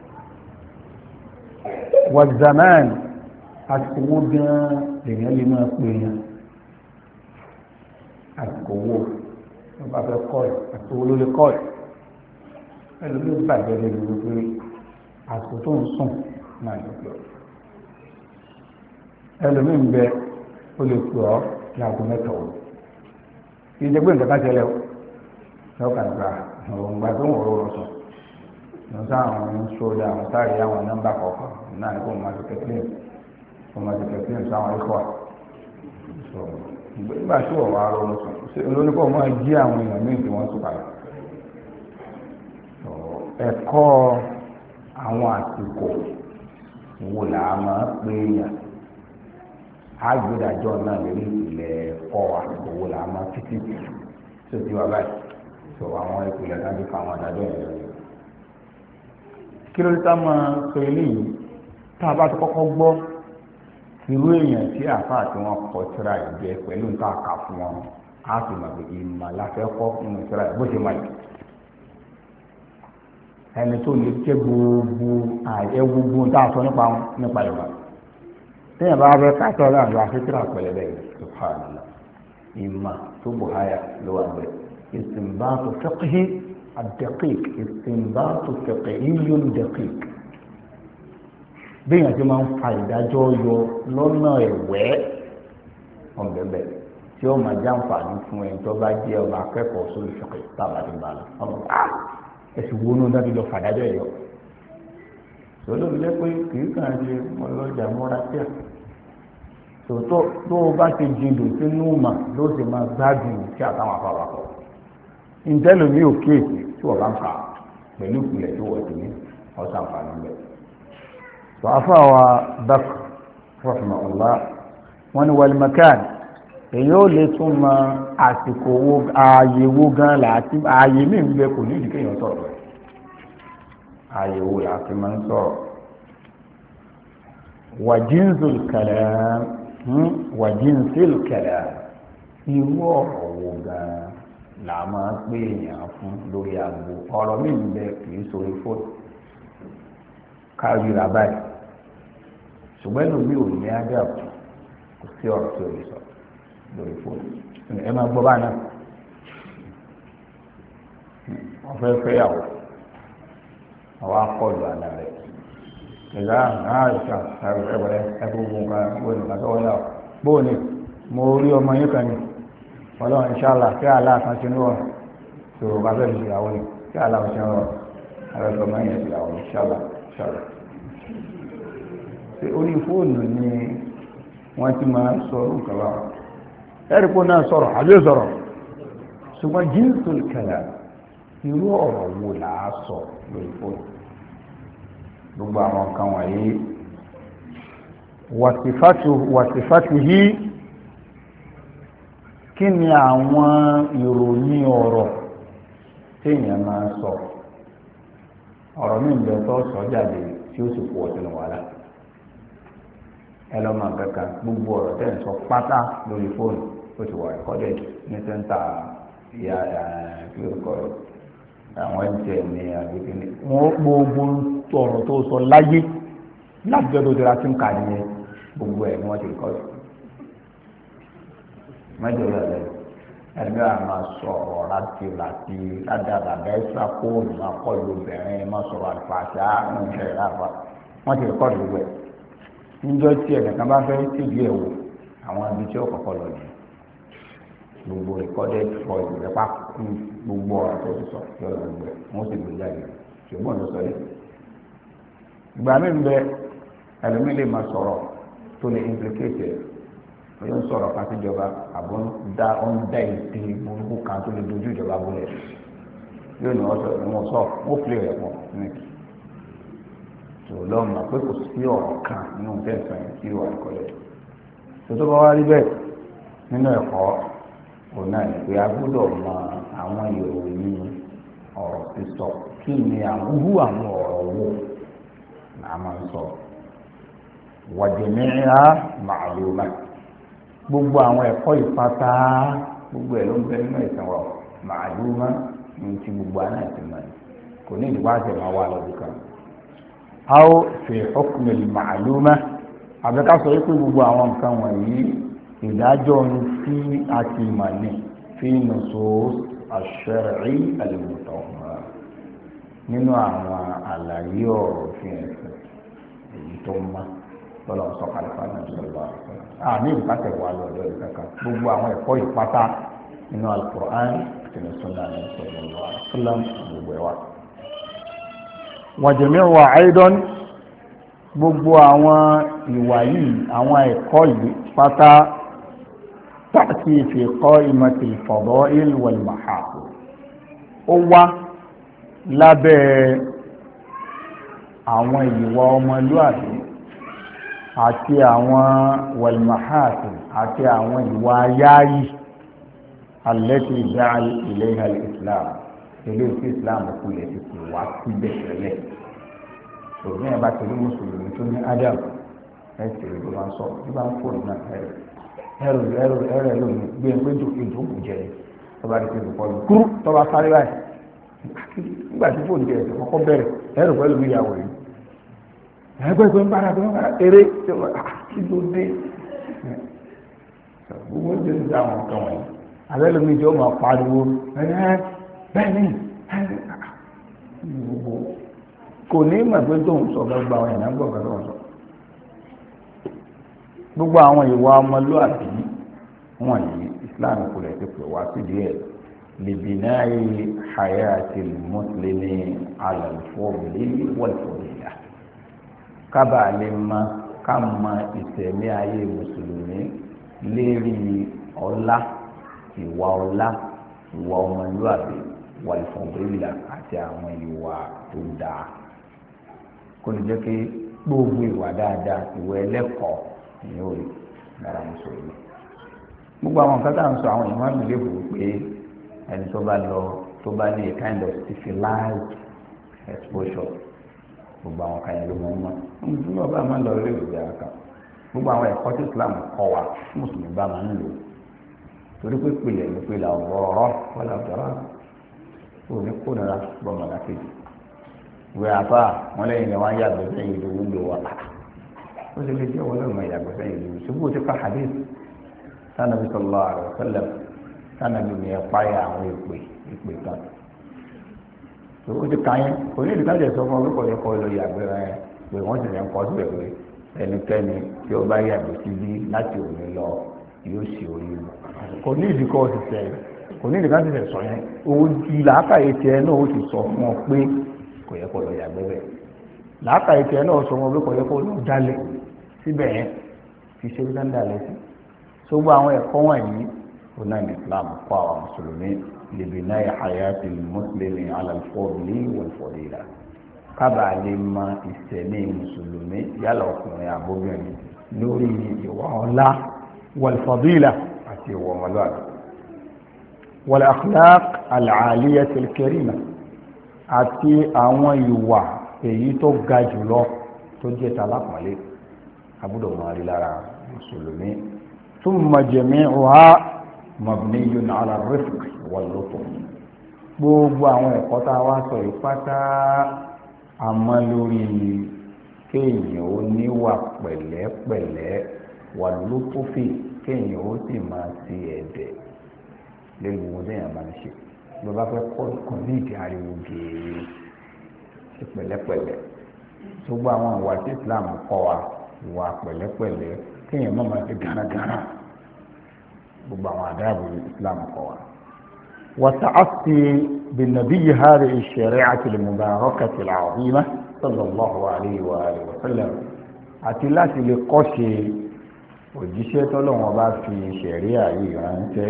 wàzàmán àsìkò gan lèyàn lè máa pè yàn àsìkò owó wọ́n bá fẹ́ kọ́ọ̀lù àsìkò owó ló lè kọ́ọ̀lù ẹlòmíì bàjẹ́ lè lò wípé àsìkò tó ń sùn náà ló pè ọ́ ẹlòmíì ń bẹ ó lè pè ọ́ láago mẹ́ta òru kì í jẹ́ pé nǹkan ká ṣẹlẹ̀ o lọ́kàn gba òun gba tó ń wọ̀ ọ́ sùn lọ́n sá àwọn ń sódà àwọn sáré àwọn nọ́mbà kọ̀ọ̀kan náà ní kó máa ti kẹ́kẹ́ kó máa ti kẹ́kẹ́ sáwọn ikọ̀ nígbà tí wọ́n wá rọrùn sùn olóníkọ̀ máa jí àwọn èèyàn míì tí wọ́n sùn padà ẹ̀kọ́ àwọn àsìkò wo là á máa pé yàn àgbédájọ́ náà lórí ìpìlẹ̀ ẹ̀kọ́ àsìkò wo là á máa títí tó ti wà báyìí tó àwọn ìpìlẹ̀ náà ti fa àwọn àdájọ́ yẹn lórí. kí ló dé tá máa sọ eléyìí tá a bá ti kọ́kọ́ gbọ́ irú èèyàn tí àáfàá tí wọ́n kọ tírà ìjẹ pẹ̀lú nǹkan àkà fún wọn á sì mọ̀ pé ìmọ̀ láfẹ́ kọ́ nínú tírà bó ṣe máa yìí ẹni tó lè jẹ́ gbogbo tá a sọ nípa wọn nípa ìwà téèyàn bá fẹ́ káàtó ọ̀rọ̀ àwọn afẹ́tírà pẹ̀lẹ́bẹ̀ subhanallah ìmọ̀ tó bò háyà ló wà bẹ́ẹ̀ istinbatu fiqhi ad-daqiq istinbatu fiqhiyyun daqiq béèyàn ti máa ń fa ìdájọ́ yọ lọ́nà ẹ̀wẹ́ ọ̀bẹ̀bẹ̀ tí ó máa jàǹfààní fún ẹni tó bá jẹ́ ọmọ akẹ́kọ̀ọ́ sórí fiqh tábàdì bàlá ọmọ ẹ̀sìn wo ló ń dábì lọ fàdájọ́ ẹ̀yọ tòló mi jẹ́ pé kìí kàn ṣe ọlọ́jà mọ́ra tíà tòótọ́ tó o bá ti jìndò sínú mà ló sì máa gbádùn tí àtàwọn afáwakọ̀ ìjẹ́lómi ò kéèkì tí wọ́n bá ń kà pẹ̀lú ìpìlẹ̀ tó wọ̀ sí ní ọ̀sán àǹfààní bẹ́ẹ̀. tó afáwa Bakr rahimahullah wọn ni wal makan èyí ó lè tún mọ àsìkò owó ààyè owó gan láti ààyè mí ń bẹ kò ní ìdíkẹ́ èèyàn sọ̀rọ̀ rẹ̀ ààyè owó láti máa ń sọ̀rọ̀ wàjíǹsìl kalam wàjíǹsìl kalam irú ọ̀rọ̀ wo gan là máa ń pè èèyàn fún lórí àgbo ọ̀rọ̀ mí ń bẹ kì í sórí fóònù káríra báyìí ṣùgbọ́n ẹnu mi ò ní ádàbò kò sí ọ̀rọ̀ tí ò lè sọ lórí fóònù ẹ máa gbọ́ bá náà wọ́n fẹ́ fẹ́yàwó àwọn akọlù àná rẹ̀ ìgbà náà ìṣà ẹgbẹ̀rẹ̀ ẹgbẹ̀rún nǹkan wọ́n nìkan tó wọ́n yà bóò ni mo rí ọmọ yín kan ní ọlọ́run ìṣàlá kí àlá kan ṣe ń rọ̀ tó bá fẹ́ fi ìyàwó ni kí àlá kan ṣe ń rọ̀ ẹgbẹ̀rún ọmọ yẹn ìyàwó ìṣàlá orí fóònù ni wọ́n ti máa sọ nǹkan bá ẹ̀rí kó náà sọ̀rọ̀ àbí sọ̀rọ̀ ṣùgbọ́n jinsul kalam irú ọ̀rọ̀ wo là á sọ lórí fóònù gbogbo àwọn nǹkan wọ̀nyí wàsífàtìhí kí ni àwọn ìròyìn ọ̀rọ̀ téèyàn máa sọ ọ̀rọ̀ mi ń bẹ tó sọ jáde tí ó sì kú ọ̀sìn wàhálà ẹlọ́mọ kankan gbogbo ọ̀rọ̀ tẹ̀ ń sọ pátá lórí fóònù ó ti wà recorded ní sẹ́ńtà ìyá kílókọ̀ àwọn mtn ní agbègbè ní wọ́n gbogbo ọ̀rọ̀ tó sọ láyé láti jọ́ tó jọra sim card yẹn gbogbo ẹ̀ ni wọ́n ti record mẹ́jọ rẹ̀ lẹ́yìn ẹgbẹ́ àmà sọ̀rọ̀ láti ládàbàdà ẹ̀sà fóònù máa kọ́ lóbìnrin máa sọ̀rọ̀ àlùfàṣà ń ṣẹlẹ̀ láàfà wọ́n ti record gbogbo ẹ̀ níjọ́ tí ẹnìkan bá fẹ́ tìbí ẹ̀ wò àwọn ibi tí ó kọ́kọ́ lọ ní gbogbo recorded voice rẹ̀ pa gbogbo ọ̀rọ̀ tó ti sọ tí ọ̀rọ̀ gbogbo ẹ̀ wọ́n sì gbé jáde ṣùgbọ́n ló sọ yìí. ìgbà mi ń bẹ ẹlòmíì lè máa sọ̀rọ̀ tó lè implicate ẹ̀ ló ń sọ̀rọ̀ kan síjọba àbọ̀ ń dá ètè burúkú kan tó lè dojú ìjọba bólẹ̀ yóò ní wọ́n sọ wọ́n pè rẹ̀ pọ̀ níkì lọ́mọ pé kò sí ọ̀rọ̀ kan nínú tẹ̀sán yìí tí wà ìkọlẹ̀ tó bá wá rí bẹ́ẹ̀ nínú ẹ̀kọ́ òun náà ní pé a gbọ́dọ̀ mọ àwọn ìròyìn ọ̀rọ̀ sísọ kí ni àwọn ọ̀rọ̀ wo là máa ń sọ wàjẹ̀mẹ́ra màálùmá gbogbo àwọn ẹ̀kọ́ ìpátá gbogbo ẹ̀ ló ń bẹ nínú ìtàn wa màálùmá ní ti gbogbo àná ìtàn mọ́ kò ní ìdíwọ́ àti ìmọ̀ wà lọ́dún kan. aw fi hukm al-ma'luma àbẹ́ká sọ wípé gbogbo àwọn nǹkan wọ̀nyí ìdájọ́ ní tí a ti mọ̀ ní fi nusus ash-shar'i al-mutahhar nínú àwọn àlàyé ọ̀rọ̀ òfin ẹ̀sìn èyí tó mọ́ tọ́lọ̀ sọ kàlífà náà sọ̀rọ̀ àmì ìbátẹ̀ wà lọ́dọ̀ ìkankan gbogbo àwọn ẹ̀kọ́ ìpátá nínú al-Qur'an nínú sunnah ní sallallahu alaihi wasallam gbogbo ẹ̀wà. wa jami'uha aidan gbogbo àwọn ìwà yìí àwọn ẹ̀kọ́ yìí pátá ta'ti fi qa'imati al-fada'il wal-mahasin ó wá lábẹ́ àwọn ìwà ọmọlúwàbí àti àwọn wal-mahasin àti àwọn ìwà yáyì allati ja'a ilayha al-islam ilé ìfẹ́ islam kúlẹ̀ ti kù wá síbẹ̀ tẹ́lẹ̀ òní ẹ̀ bá ti rí mùsùlùmí tó ní adam ẹ̀sìn ìlú máa ń sọ bí bá ń fò náà ẹrù lónìí gbé ẹgbẹ́ ìdókòwò jẹ tó bá rí pé ìdókòwò yìí kúrú tó bá sáré báyìí nígbà tí fóònù jẹ ẹsẹ̀ kọ́kọ́ bẹ̀rẹ̀ ẹrù pẹ̀lú mi ìyàwó yìí ẹgbẹ́ ìgbẹ́ ń bára eré kí ló dé gbogbo oúnjẹ ti dá àwọn nǹkan wọ̀nyí abẹ́lẹ́ mi jẹ́ ó máa pariwo bẹ́ẹ̀ ni gbogbo kò ní mọ̀ pé tó ń sọ gbogbo àwọn èèyàn gbọ́ gbogbo ọ̀sọ̀ gbogbo àwọn ìwà ọmọlúwàbí wọ̀nyí Islam kò lè ti pè wá sídìí ẹ̀ libinai hayati muslimi ala al-fadli wal-fadila kábà lè ká mọ ìtẹ̀mí ayé mùsùlùmí lérí ọlá ìwà ọmọlúwàbí wal-fadila àti àwọn ìwà tó dáa kó lè jẹ́ pé gbogbo ìwà dáadáa ìwà ẹlẹ́kọ̀ọ́ ni ó rí lára mùsùlùmí gbogbo àwọn nǹkan tá à ń sọ àwọn ìmọ̀ àmì lébùú pé ẹni tó bá lọ tó bá ní a kind of civilized exposure gbogbo àwọn kan yẹn ló mọ̀ mọ́ nítorí ọba máa ń lọ ilé ìwé àkà gbogbo àwọn ẹ̀kọ́ tí Islam kọ́ wa mùsùlùmí bá máa ń lò torí pé pèlè ní pèlè ọ̀rọ̀ wọlé ọ̀dọ́rọ̀ òní kó nira bọ́mọ̀lá kejì ìwé àbá wọn lẹ́yìn ni wọ́n yàgbẹ́ sẹ́yìn ìlú wúlò wa ó sì lè jẹ́ wọlé ọmọ yàgbẹ́ sẹ́yìn ìlú ṣùgbọ́n ó ti ká hadith sanabi sallallahu alaihi wasallam sanabi ni ẹ̀pá yà àwọn ìpè kan ó ti ka yẹn kò ní ìdíkàjẹ́ sọ fún ọlọ́pàá yẹ kọ́ lọ yàgbẹ́ rẹ pé wọ́n sì lẹ́ ń kọ́ síbẹ̀ pé ẹnikẹ́ni tí ó bá yàgbẹ́ síbí láti òní lọ yóò ṣe orí mu kò ní ìdíkọ́ òṣìṣẹ́ kò ní ìdíkàjẹ́ sọ yẹn òun ti làákàyè tiẹ̀ náà ó ti sọ fún ọ pé kò yẹ kó lọ yàgbẹ́ bẹ́ẹ̀ làákàyè tiẹ̀ náà sọ wọn pé kò yẹ kó lọ jalè síbẹ̀ yẹn fi ṣe bí dáńdá lẹ sí sógbó àwọn ẹ̀kọ́ wọ̀nyí ó náà ní Islam kọ́ àwọn mùsùlùmí libinai hayati muslimi ala al-fadli wal-fadila kábà lè mọ ìsẹ̀mí mùsùlùmí yálà ọkùnrin àbóbìnrin lórí ìwà ọlá wal-fadila àti ìwà ọmọlúwàbí wal-akhlaq al-aliyati al-karima àti àwọn ìwà èyí tó ga jùlọ tó jẹ́ talápọ̀lé abúdó máa rí lára mùsùlùmí thumma jami'uha mabniyun ala ar-rifq wal-lutf gbogbo àwọn ẹ̀kọ́ tá a wá sọ yìí pátá àmọ́ lórí kéèyàn ó níwà pẹ̀lẹ́pẹ̀lẹ́ wal-lutf kéèyàn ó sì máa ṣe ẹ̀dẹ̀ lẹ́nu gbogbo déèyàn máa ń ṣe ló bá fẹ́ kọ́ ní ìdí ariwo gèèrè ṣe pẹ̀lẹ́pẹ̀lẹ́ gbogbo àwọn ìwà tí Islam kọ́ wa ìwà pẹ̀lẹ́pẹ̀lẹ́ kéèyàn má máa ṣe gánagánà gbogbo àwọn àdáàbò Islam kọ́ wa. وتعصي بالنبي هذه الشريعة المباركة العظيمة صلى الله عليه وآله وسلم àti láti lè kọ́ṣe òjíṣẹ́ tọ́lọ́wọ́n bá fi ṣẹ̀ríà yìí ránṣẹ́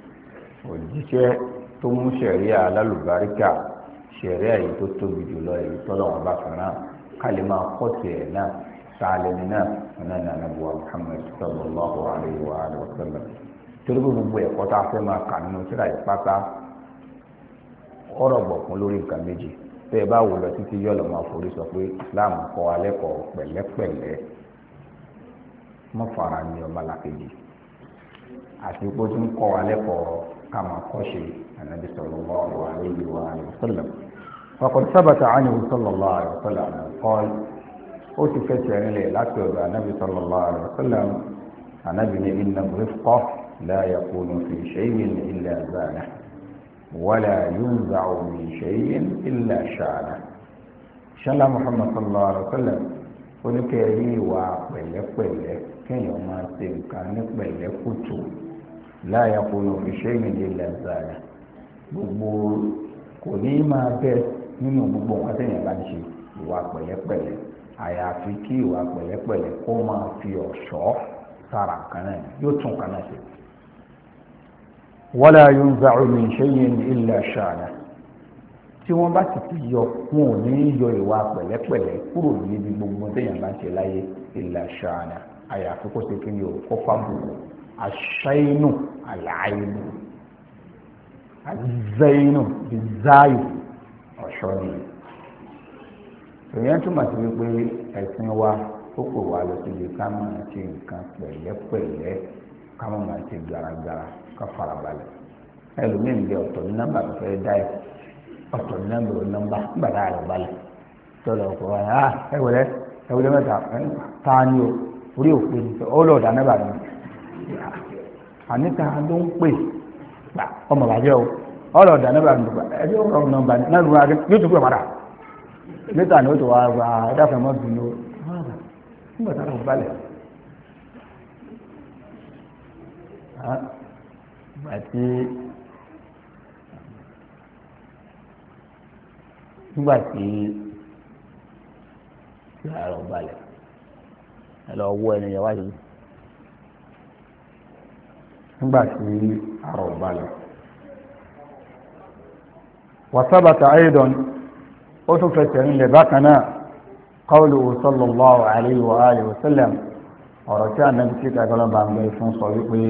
òjíṣẹ́ tó mú ṣẹ̀ríà alálùbáríkà ṣẹ̀ríà yìí tó tóbi jùlọ èyí tọ́lọ́wọ́n bá fi rán ká lè máa kọ́ṣe ẹ̀ náà sáálẹ́ni náà ọ̀nà nàbùwà Muhammad sallallahu alayhi wa alihi wa sallam torí pé gbogbo ẹ̀kọ́ tá a fẹ́ máa kà nínú síra ìpátá ọ̀rọ̀ gbọ̀kún lórí nǹkan méjì tẹ́ ẹ bá wò lọ títí yọ̀ lọ́ máa forí sọ pé Islam kọ́ alẹ́ kọ́ pẹ̀lẹ́pẹ̀lẹ́ mọ́ fara ní ọmọ làkejì àti pé ó tún kọ́ alẹ́ kọ́ ká máa kọ́ ṣe Ànábì sallallahu alayhi wa sallam faqad thabata anhu sallallahu alayhi wa sallam qala ó ti fẹsẹ̀ rinlẹ̀ láti ọ̀dọ̀ Ànábì sallallahu alayhi wa sallam Ànábì ní inna rifqa لا يكون في شيء إلا زانه ولا ينزع من شيء إلا شانه. شاء الله محمد صلى الله عليه وسلم oníkẹ́rí ìwà pẹ̀lẹ́pẹ̀lẹ́ kéèyàn máa ṣe nǹkan ní pẹ̀lẹ́kùtù la yakunu fi shay'in illa zana gbogbo kò ní máa bẹ nínú gbogbo nǹkan téèyàn bá ń ṣe ìwà pẹ̀lẹ́pẹ̀lẹ́ àyàfi kí ìwà pẹ̀lẹ́pẹ̀lẹ́ kó máa fi ọ̀ṣọ́ sára kan náà yóò tún kan náà ṣe. wala yunza'u min shay'in illa shana tí wọ́n bá sì ti yọ wọn ò ní yọ ìwà pẹ̀lẹ́pẹ̀lẹ́ kúrò níbi gbogbo téèyàn bá ń ṣe láyé illa shana àyàfi kó ṣe kí ni o kó fábùkù àṣàyínú àlàáyínú àzẹ́yínú bizáyù ọ̀ṣọ́ ni. èèyàn túmọ̀ sí wípé ẹ̀sìn wa ó pè wá lọ síbi ká máa ṣe nǹkan pẹ̀lẹ́pẹ̀lẹ́ ká máa ṣe garagara ká farabalẹ̀. ẹlòmíín bẹ ọ̀tọ̀ ní nọ́mbà tó fẹ́ dá ẹ̀ ọ̀tọ̀ ní nọ́mbà nígbà tá a lọ balẹ̀ tó lọ kọ́ ẹ̀ ẹ̀wẹ̀lẹ́ mẹ́ta ta ni o orí òpin ó lọ dá nọ́mbà mi àníta ló ń pè ọmọ bàjẹ́ o ọ̀rọ̀ ọ̀dà nọ́mbà mi gbà ẹbí ọ̀rọ̀ nọ́mbà náà ló wá gé yóò tún pè padà níta ni ó tó wá gba ẹ̀dáfẹ́ mọ́ bínú nígbà tá a lọ balẹ̀ nígbà tí a lọ balẹ̀ ẹ lọ wọ ẹnìyẹn wájú nígbà tí a lọ balẹ̀. وثبت أيضا أتفت عند بكنا قوله صلى الله عليه وآله وسلم ورجع النبي كتا قال بعد يفون صديقه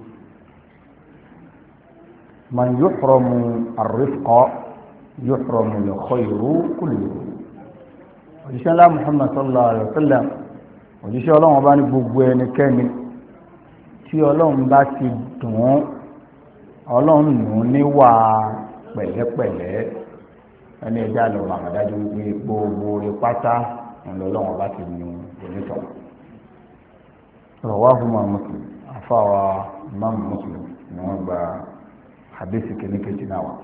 من يحرم الرفق يحرم الخير كله òjíṣẹ́ ńlá Muhammad sallallahu alaihi wasallam òjíṣẹ́ Ọlọ́run bá ní gbogbo ẹnikẹ́ni tí Ọlọ́run bá ti dùn Ọlọ́run nù níwà pẹ̀lẹ́pẹ̀lẹ́ ẹni ẹja lọ àmàdájú wípé gbogbo orí pátá ńlọlọ́wọ́n bá ti nu onítọ̀. rawahu Muslim afáwa Imam Muslim ni wọ́n gba hadisi kìnnìkejì náà wá.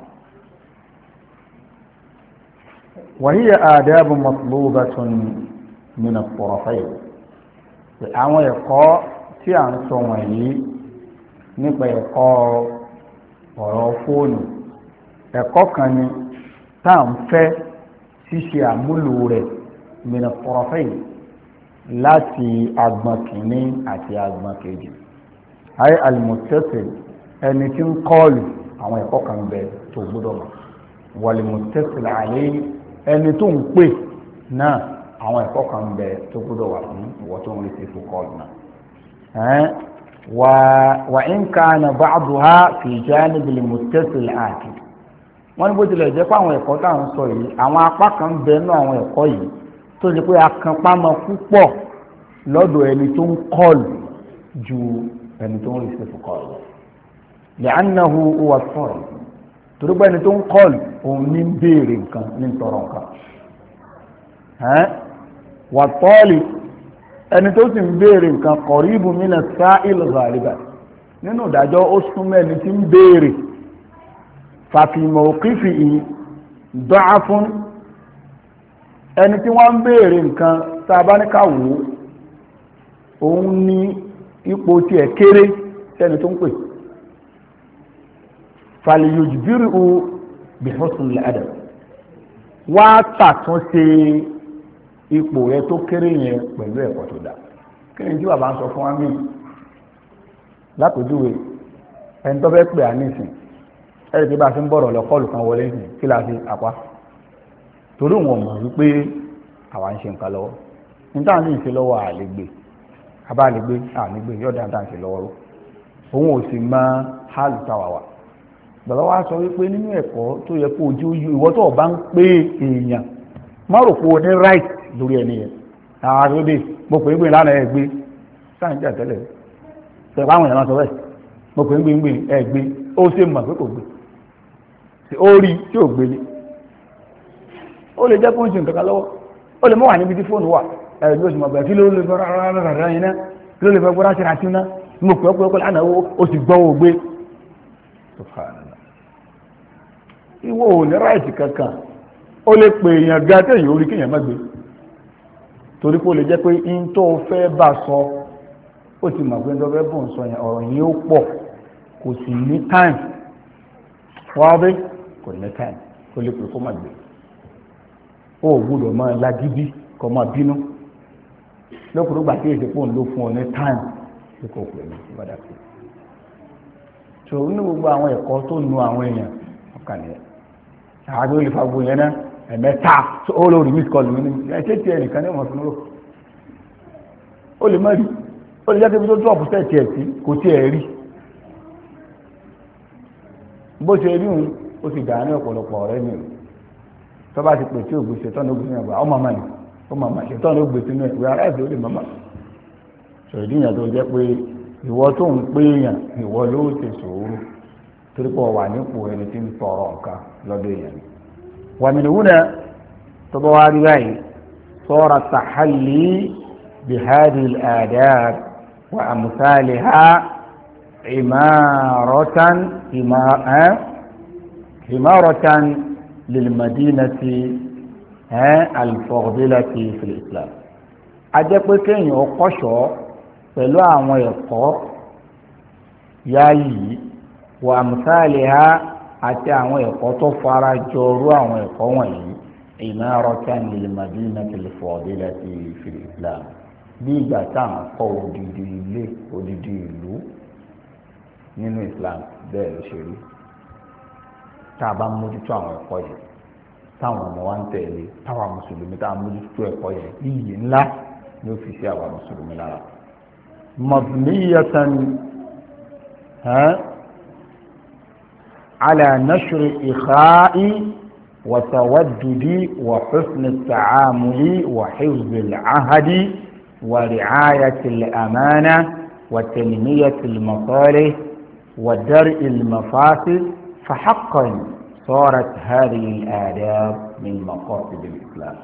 wa hiya adabu matlubatun min at-tarafayn. àwọn ẹ̀kọ́ tí à ń sọ wọ̀nyí nípa ẹ̀kọ́ ọ̀rọ̀ fóònù ẹ̀kọ́ kan ni tá à ń fẹ́ ṣíṣe àmúlò rẹ̀ mìíràn pọ̀rọ̀fẹ́yì láti agbọ̀n kìíní àti agbọ̀n kejì. ayé alimọ̀tẹ́sẹ̀ ẹni tí ń kọ́ọ̀lù àwọn ẹ̀kọ́ kan bẹ tó gbọ́dọ̀ mọ̀ wàlìmọ̀tẹ́sẹ̀ àlẹ́ ẹni tó ń pè náà àwọn ẹ̀kọ́ kan bẹ tó gbọ́dọ̀ wà fún ìwọ tó ń rí sí fún kọ́ọ̀lù náà. wà ń kana ba'duha fi janib al-muttasil akid wọ́n ní bó tilẹ̀ jẹ́ pé àwọn ẹ̀kọ́ tá à ń sọ yìí àwọn apá kan ń bẹ nínú àwọn ẹ̀kọ́ yìí tó ṣe pé akanpámọ́ púpọ̀ lọ́dọ̀ ẹni tó ń kọ́ọ̀lù ju ẹni tó ń rí sí kọ́ọ̀lù li'annahu huwa as-sa'il torí pé ẹni tó ń kọ́ọ̀lù òun ní béèrè nǹkan ní tọrọ nǹkan wà tọ́ọ̀lì ẹni tó sì ń béèrè nǹkan qaribu mina as-sa'il ghaliban nínú ìdájọ́ ó súnmọ́ ẹni tí ń béèrè fàfi mọ̀ọ́kífì yìí dọ́á fún ẹni tí wọ́n ń béèrè nǹkan tá a bá ní ká wò ó òun ní ipò tiẹ̀ kéré sẹ́ni tó ń pè fàlìyòjìbírì u bihusn al-adab wá tàtúnṣe ipò rẹ tó kéré yẹn pẹ̀lú ẹ̀kọ́ tó dáa kí ni tí bàbá ń sọ fún wa mí lápèjúwe ẹni tó fẹ́ pè á nísìn ẹ̀rì tí bá fi ń bọ̀rọ̀ lọ kọlù kan wọlé ní kí láti àpá torí wọn mọ̀ wípé àwa ń ṣe nǹkan lọ́wọ́ níta ní ìṣe lọ́wọ́ àlégbè abálégbé àlégbè yọ̀dá níta ń ṣe lọ́wọ́ ró òun ò sì mọ hálù táwa wà bàbá wa sọ wípé nínú ẹ̀kọ́ tó yẹ kó ojú ìwọ tó bá ń pé èèyàn má rò pé o ní right lórí ẹni yẹn àwọn àdóde mo pè é gbé lánàá ẹ gbé sáyẹn tẹ́lẹ̀ tẹ̀ báwọn èèyàn máa sọ bẹ́ẹ̀ mo pè é gbé ẹ gbé ó ṣe mọ̀ pé kò gbé ó rí tí ò gbélé ó lè jẹ́ fún ìṣìn kankan lọ́wọ́ ó lè mọ́ wà níbi tí fóònù wà ẹ̀rọ ní oṣù mọ̀gbẹ̀ kí ló lè fẹ́ rárá yẹn náà kí ló lè fẹ́ gbọ́dá ṣe àti náà mo pẹ́ pẹ́ lánàá ó sì gbọ́ owó gbé subhanallah ìwọ ò ní ráìtì kankan ó lè pè èèyàn ga téèyàn orí kéèyàn má gbé torí pé ó lè jẹ́ pé in tó fẹ́ bá sọ ó ti mọ̀ pé ń dọ́fẹ́ bò ń sọ yẹn ọ̀rọ̀ yìí ó pọ̀ kò sì ní time wọ́n bẹ́ kò ní time ó lè pè kó má gbé ó gbúdọ̀ máa lágídí kó máa bínú lókùrú gbà tí èsì pò ń lò fún ọ ní time tí kò pè ní ìbàdàn pé tó ní gbogbo àwọn ẹ̀kọ́ tó nu àwọn èèyàn ọkàn nìyẹn àwọn olùfagbó yẹn náà ẹ̀mẹ́ta ó lórí miss call mi ní ẹ̀ṣẹ́ tí ẹnìkan ní ọmọ fún lò ó lè má rí ó lè jẹ́ kí tó drop sẹ́ẹ̀tì ẹ̀ sí kò tí ẹ̀ rí bó ṣe rí òun ó sì dà ní ọ̀pọ̀lọpọ̀ ọ̀rẹ́ mi tó bá ti pè tí ògbé ṣe tọ́nà ògbé sínú ọmọ ọmọ yìí ọmọ ọmọ ṣe tọ́nà ògbé sínú ìwé ara ẹ̀sìn ó lè mọ́mọ́ sọ̀rọ̀ ìdíyàn tó jẹ́ pé ìwọ tó ń pé èèyàn ìwọ ló ṣe sòwúrò torí pé wà nípò ẹni tí ń tọrọ nǹkan lọ́dọ̀ èèyàn ومن هنا تضوى رواية صار التحلي بهذه الآداب وأمثالها عمارة للمدينة الفاضلة في الإسلام ajẹ́pẹ́ kéèyàn ọkọ́ṣọ́ pẹ̀lú àwọn ẹ̀kọ́ yáyì wà àmúsáàlìhá àti àwọn ẹ̀kọ́ tó fara jọrú àwọn ẹ̀kọ́ wọ̀nyí imaratan lil madinatil fadilati fil Islam bí ìgbà tá à ń kọ́ odidi ilé odidi ìlú nínú Islam bẹ́ẹ̀ ló ṣe rí tá a bá mójútó àwọn ẹ̀kọ́ yẹn táwọn ọmọ wa ń tẹ̀lé táwọn mùsùlùmí tá a mójútó ẹ̀kọ́ yẹn iyì ńlá ni ó fi sí àwọn mùsùlùmí lára mabniyatan على نشر إخاء وتودد وحسن التعامل وحفظ العهد ورعاية الأمانة وتنمية المصالح ودرء المفاسد فحقا صارت هذه الآداب من مقاصد الإسلام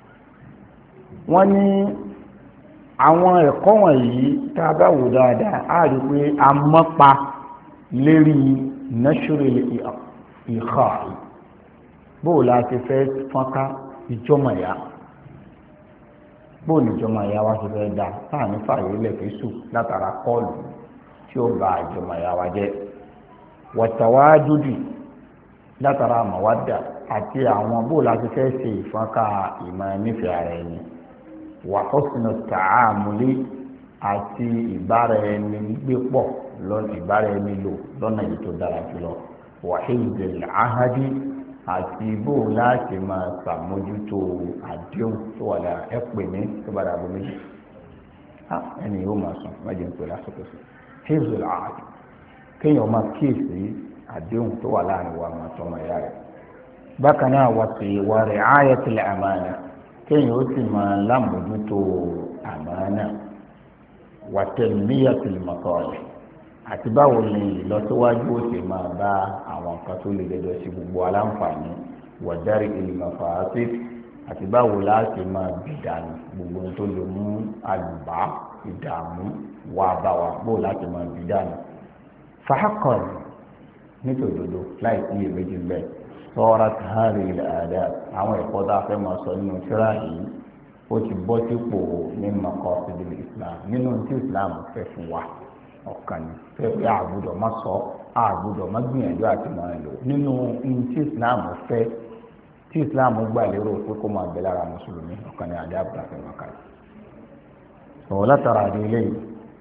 وأن àwọn ẹ̀kọ́ wọ̀nyí tá a bá wò dáadáa á rí pé a mọ́pa lérí nashuril ìkà bóò la ti fẹ́ fọ́nká ìjọmọ̀yà bóò ní ìjọmọ̀yà wa ti fẹ́ dá táàní fààyè lẹ́kẹ̀ẹ́ sùn látara kọ́ọ̀lù tí ó ba ìjọmọ̀yà wa jẹ́ wàtàwádùdì látara màwádà àti àwọn bóò la ti fẹ́ ṣe ìfọ́nká ìmọ̀ nífẹ̀ẹ́ ara ẹni wà husnu ta'amuli àti ìbára ẹni gbé pọ̀ lọ́nà ìbára ẹni lò lọ́nà yìí tó dára jùlọ wà hifzil ahadi àti bó láti máa ṣàmójútó àdéhùn tó wà lára ẹ pè ní tó bá dàbò méjì ẹni yóò máa sùn má jẹ́ ń pè lásìkò sí hifzil ahadi kéèyàn máa kíyèsí àdéhùn tó wà láàrin wa máa tọ́ ọmọ ìyá rẹ̀ bákan náà wà ri'ayatil amana kéèyàn ó sì máa lámòjútó àmánà wà tanmiyatil masalih àti báwo ni ìlọsíwájú ó sì máa bá àwọn nǹkan tó lè dẹdọ sí gbogbo aláǹfààní wà dar'il mafasid àti báwo láti máa bìdànù gbogbo tó lè mú àlùbá ìdààmú wà bá wa bó láti máa bìdànù fahaqqan nítòdodo láì sí iyèméjì bẹ́ẹ̀ sọ́ra tààrí ilẹ̀ àdá àwọn ẹ̀kọ́ tá a fẹ́ máa sọ nínú tírà yìí ó ti bọ́ sípò ní maqasidil Islam nínú tí Islam fẹ́ fún wa ọ̀kan ní fẹ́ pé àgbùdọ̀ má sọ àgbùdọ̀ má gbìyànjú àti máa lò nínú tí Islam fẹ́ tí Islam gbà lérò pé kó máa bẹ lára mùsùlùmí ọ̀kan ní àdá àbúrò àfẹ́ máa kàlẹ́. sọ̀rọ̀ látara àdéhìlẹ́ yìí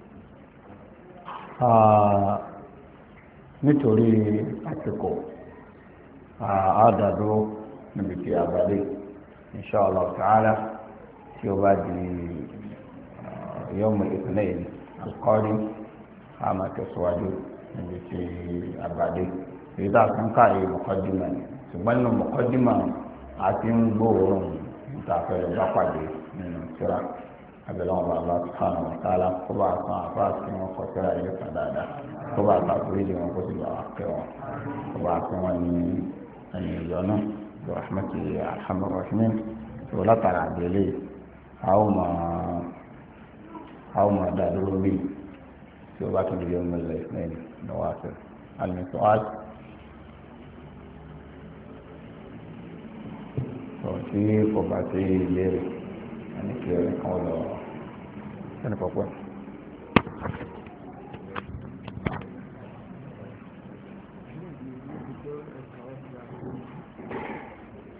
nítorí àsìkò àádàdúró níbi tí a bá dé insha Allah ta'ala tí ó bá di yawm al-ithnayn al-qadim a máa tẹ̀síwájú níbi tí a bá dé èyí tá a tún ká èyí muqaddima ni ṣùgbọ́n nínú muqaddima àti ń gbóòórùn níta fẹ́rẹ̀ bá pàdé nínú tírà abẹ́lẹ́ wọn bá Allah subhanahu wa ta'ala kó bá a san àbá àti wọn kọ tírà ilé kan dáadáa kó bá a ta àforíjì wọn kó sì bá a kẹ́ wọn kó bá a fún wọn ní ẹni ìyọnu rahmatu alhamdu rahimin tó látara àgbélé àwọn máa dá dúró bí tí ó bá tún lè yọ ọmọ ilẹ̀ ìsìn ní wàá fẹ́ àlùmíṣọ́àl tó tí kò bá sí ilé rẹ̀ ẹni kí ẹ̀rẹ̀ kan lọ ẹni pọ̀pọ̀.